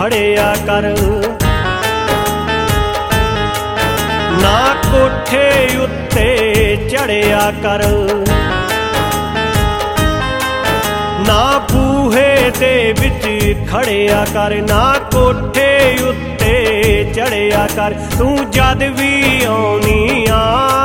ਖੜਿਆ ਕਰ। ਨਾ ਕੋਠੇ ਉੱਤੇ ਚੜਿਆ ਕਰ, ਨਾ ਬੂਹੇ ਦੇ ਵਿੱਚ ਖੜਿਆ ਕਰ। ਨਾ ਕੋਠੇ ਉੱਤੇ ਚੜਿਆ ਕਰ, ਤੂੰ ਜਦ ਵੀ ਆਉਣੀ ਆ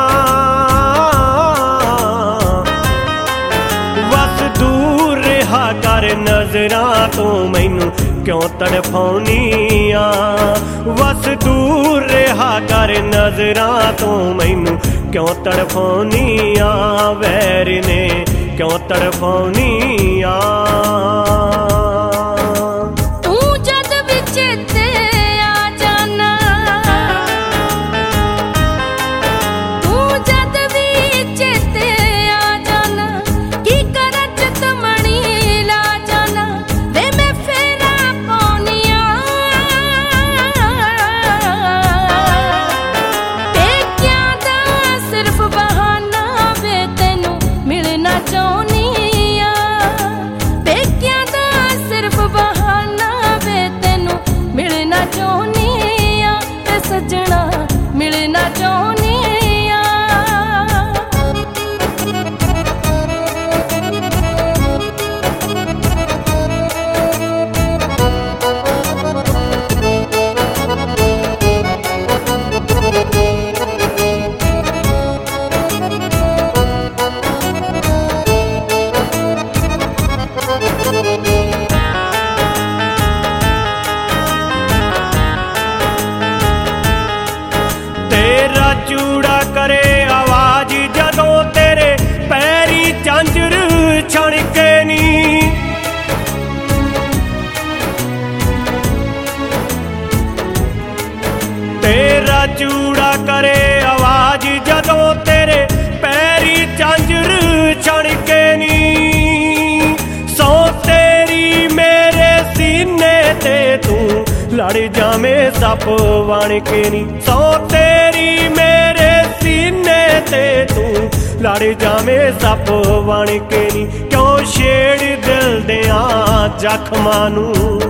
ਬਸ ਦੂਰ ਰਿਹਾ ਕਰ ਨਜ਼ਰਾਂ ਤੋਂ। ਮੈਨੂੰ ਕਿਉਂ ਤੜਫਾਉਣੀ ਆ ਬਸ ਦੂਰ ਰਿਹਾ ਕਰ ਨਜ਼ਰਾਂ ਤੋਂ। ਮੈਨੂੰ ਕਿਉਂ ਤੜਫਾਉਣੀ ਆ ਵੈਰ ਨੇ ਕਿਉਂ ਤੜਫਾਉਣੀ ਆ। ਤੂੰ ਜਦ ਵੀ ਚੇਤੇ ਆ ਜਾਣਾ, ਤੂੰ ਜਦ ਵੀ ਚੇਤੇ ਆ ਜਾਣਾ, ਕੀ ਕਰਾਂ ਚਤਮਣੀ ਲਾ ਜਾਣਾ ਵੇ ਮੈਂ ਫੇਰਾ ਪਾਉਣੀ ਆ। ਪੇਕਿਆਂ ਦਾ ਸਿਰਫ ਬਹਾਨਾ ਵੇ ਤੈਨੂੰ ਮਿਲਣਾ ਚਾਹੁੰਦੀ ਆ। ਪੇਕਿਆਂ ਦਾ ਸਿਰਫ ਬਹਾਨਾ ਵੇ ਤੈਨੂੰ ਮਿਲਣਾ ਚਾਹੁੰਦੀ ਆ ਤੇ ਸੱਜਣਾ ਮਿਲਣਾ ਚਾਹੁੰਦੀ ਆ। ਤੇਰਾ ਚੂੜਾ ਕਰੇ ਆਵਾਜ਼ ਜਦੋਂ ਤੇਰੇ ਪੈਰੀ ਝਾਂਜਰ ਛਣਕੇ ਨੀ। ਤੇਰਾ ਚੂੜਾ ਕਰੇ ਆਵਾਜ਼ ਜਦੋਂ ਤੇਰੇ ਪੈਰੀ ਝਾਂਜਰ ਛਣਕੇ ਨੀ। ਸੌ ਤੇਰੀ ਮੇਰੇ ਸੀਨੇ ਤੇ ਤੂੰ ਲੜ ਜਾਵੇਂ ਸੱਪ ਬਣ ਕੇ ਨੀ। ਸੌ ਤੇਰੀ ਮੇਰੇ ਸੀਨੇ ਤੇ ਤੂੰ ਲੜ ਜਾਵੇਂ ਸੱਪ ਬਣ ਕੇ ਨੀ। ਕਿਉਂ ਛੇੜ ਦਿਲ ਦਿਆਂ ਜ਼ਖਮਾਂ ਨੂੰ,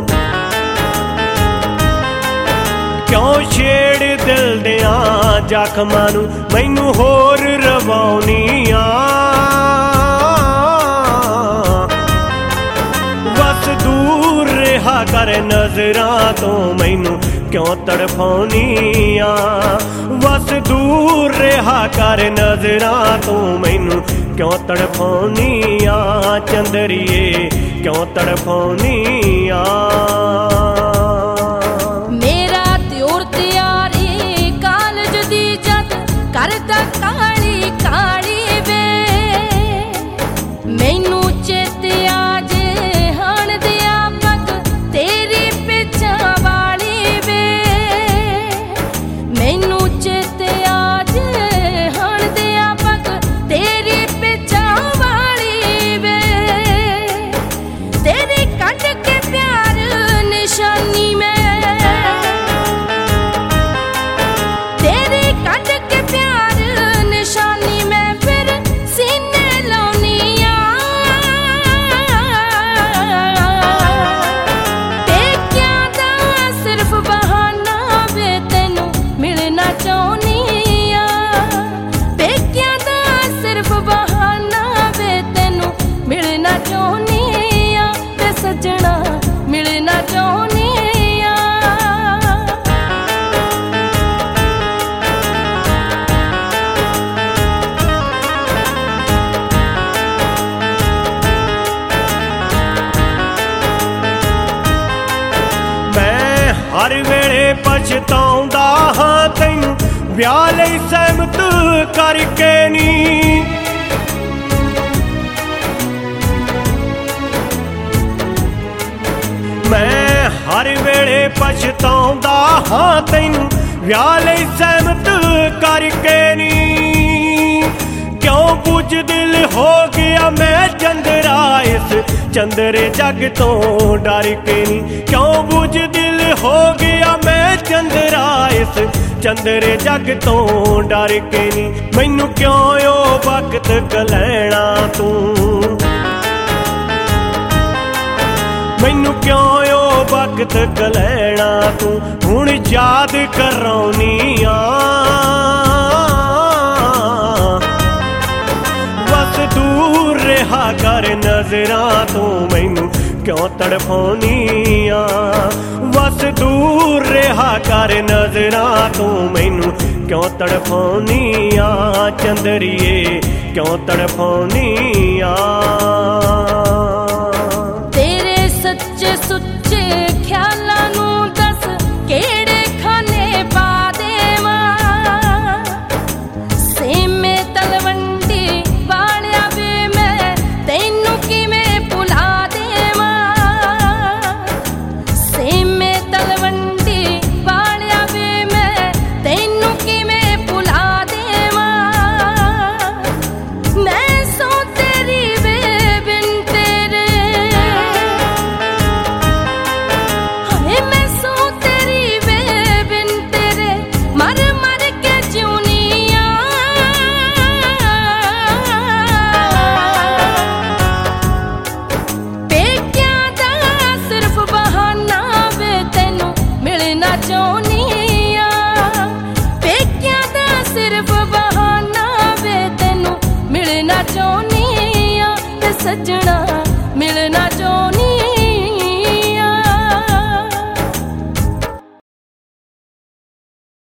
ਕਿਉਂ ਛੇੜ ਦਿਲ ਦਿਆਂ ਜ਼ਖਮਾਂ ਨੂੰ। ਮੈਨੂੰ ਹੋਰ ਰਵਾਉਣੀ ਆ ਬਸ ਦੂਰ ਰਿਹਾ ਕਰ ਨਜ਼ਰਾਂ ਤੋਂ। ਮੈਨੂੰ ਕਿਉਂ ਤੜਫਾਉਣੀ ਆ ਬਸ ਦੂਰ ਰਿਹਾ ਕਰ ਨਜ਼ਰਾਂ ਤੋਂ। ਮੈਨੂੰ ਕਿਉਂ ਤੜਫਾਉਣੀ ਆ ਚੰਦਰੀਏ ਕਿਉਂ ਤੜਫਾਉਣੀ ਆ। ਮੇਰਾ ਦਿਓਰ ਤਿਆਰੀ ਕਾਲਜ ਦੀ ਜਦ ਕਰਦਾ ਕਾਲੀ ਕਾਲੀ ਵੇ ਮੈਨੂੰ ਚੇਤੇ ਆ ਜੇ ਹਣ ਦਿਆ ਪੱਗ ਤੇਰੀ ਪਿੱਛਾ ਵਾਲੀ ਵੇ। ਮੈਨੂੰ ਚੇਤੇ ਆ ਜੇ ਹਣ ਦਿਆ ਪੱਗ ਤੇਰੀ ਪਿੱਛਾ ਵਾਲੀ ਵੇ। ਤੇਰੀ ਕੱਢ ਕੇ ਪਿਆਰ ਨਿਸ਼ਾਨੀ ਮੈਂ, ਤੇਰੀ ਕੱਢ ਕੇ ਪਿਆਰ ਨਿਸ਼ਾਨੀ ਮੈਂ ਫਿਰ ਸੀਨੇ ਲਾਉਣੀ ਆ। ਪੇਕਿਆਂ ਦਾ ਸਿਰਫ ਬਹਾਨਾ ਵੇ ਤੈਨੂੰ ਮਿਲਣਾ ਚਾਹੁੰਦੀ ਆ। ਪੇਕਿਆਂ ਦਾ ਸਿਰਫ ਬਹਾਨਾ ਵੇ ਤੈਨੂੰ ਮਿਲਣਾ ਚਾਹੁੰਦੀ ਆ ਤੇ ਸੱਜਣਾ ਮਿਲਣਾ ਚਾਹੁੰਦੀ ਆ। ਮੈਂ ਹਰ ਵੇਲੇ ਪਛਤਾਉਂਦਾ ਹਾਂ ਤੈਨੂੰ ਵਿਆਹ ਲਈ ਸਹਿਮਤ ਕਰਕੇ ਨੀ। ਮੈਂ ਹਰ ਵੇਲੇ ਪਛਤਾਉਂਦਾ ਹਾਂ ਤੈਨੂੰ ਵਿਆਹ ਲਈ ਸਹਿਮਤ ਕਰਕੇ ਨੀ। ਕਿਉਂ ਬੁਝਦਿਲ ਹੋ ਗਿਆ ਮੈਂ ਚੰਦਰਾ ਇਸ ਚੰਦਰੇ ਜੱਗ ਤੋਂ ਡਰ ਕੇ ਨੀ। ਕਿਉਂ ਬੁਝਦਿਲ ਹੋ ਗਿਆ ਮੈਂ ਚੰਦਰਾ ਇਸ ਚੰਦਰੇ ਜੱਗ ਤੋਂ ਡਰ ਕੇ ਨੀ। ਮੈਨੂੰ ਕਿਉਂ ਉਹ ਵਕਤ ਕਲੈਣਾ ਤੂੰ, ਮੈਨੂੰ ਕਿਉਂ ਉਹ ਵਕਤ वक्त कलैना तू हुण याद करौनी आ बस दूर रहा कर नजरां तू मैनू क्यों तड़फौनी आ बस दूर रहा कर नजरां तू मैनू क्यों तड़फौनी आ चंदरिए क्यों तड़फौनी आ तेरे सच्चे सुच्चे ख्यालां नू दस केड़े खाने पा देवां सेमे तलवंडी वालिया वे मैं तैनू किवें भुला देवां सेमे तलवंडी वालिया वे मैं तैनू किवें भुला देवां मैं सो तेरी वे बिन तेरे हाय मैं सो तेरी वे बिन तेरे मर मर के जिउनी आ पेकियां दा सिर्फ बहाना वे तैनू मिलना चाहुनी आ पेकियां दा सिर्फ बहाना वे तैनू मिलना चाहुनी आ ते सजना मिलना चाहुनी